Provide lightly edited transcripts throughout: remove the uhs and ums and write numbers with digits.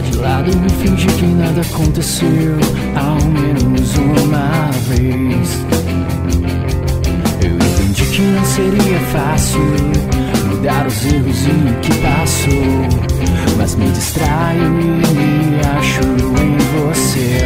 deixar de lado e fingir que nada aconteceu, ao menos uma vez. Eu entendi que não seria fácil mudar os erros e o que passou, mas me distraio e me acho em você.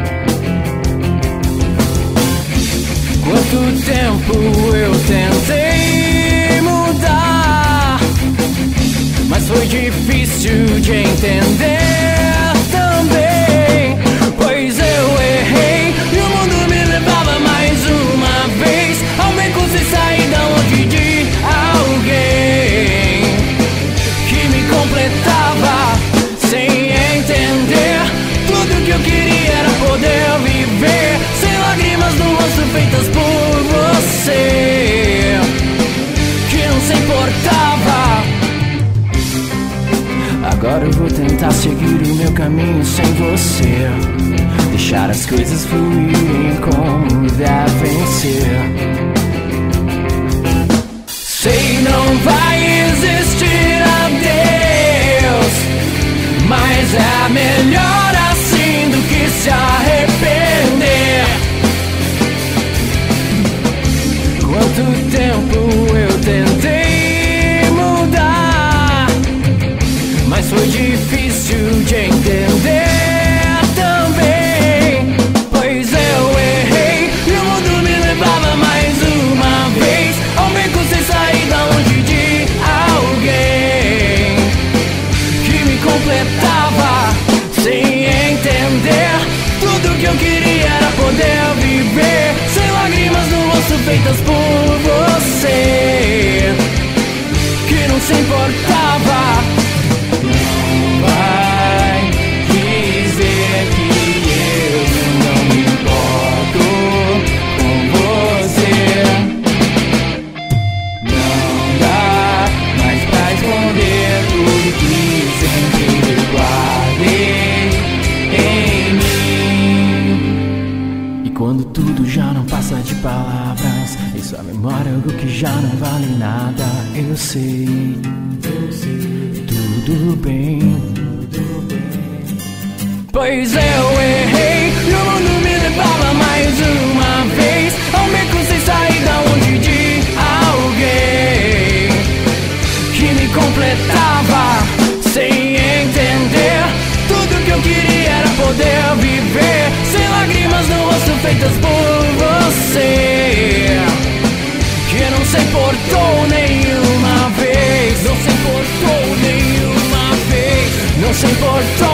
Quanto tempo eu tentei mudar, mas foi difícil de entender também. Pois eu errei e o mundo me levava mais uma vez ao beco sem saída, longe de alguém que me completava, sem entender. Tudo que eu queria era poder viver sem lágrimas no rosto feitas por você, que não se importava. Agora eu vou tentar seguir o meu caminho sem você, deixar as coisas fluírem como devem ser. Sei não vai existir adeus, mas é melhor assim do que se arrepender. Quanto tempo eu tentei mudar, mas foi difícil de entender também. Pois eu errei e o mundo me levava mais uma vez ao beco sem saída, longe de alguém que me completava, sem entender. Tudo que eu queria era poder viver sem lágrimas no rosto feitas por você, que não se importava. Não vai dizer que eu não me importo com você. Não dá mais pra esconder tudo que sempre guardei em mim. E quando tudo já não passa de palavras e sua memória é algo que já não vale nada, eu sei, tudo bem. Pois eu errei e o mundo me levava mais uma vez ao beco sem saída, longe de alguém que me completava, sem entender. Tudo que eu queria era poder viver sem lágrimas no rosto feitas por você, que não se importou nenhuma vez, não se importou nenhuma vez, não se importou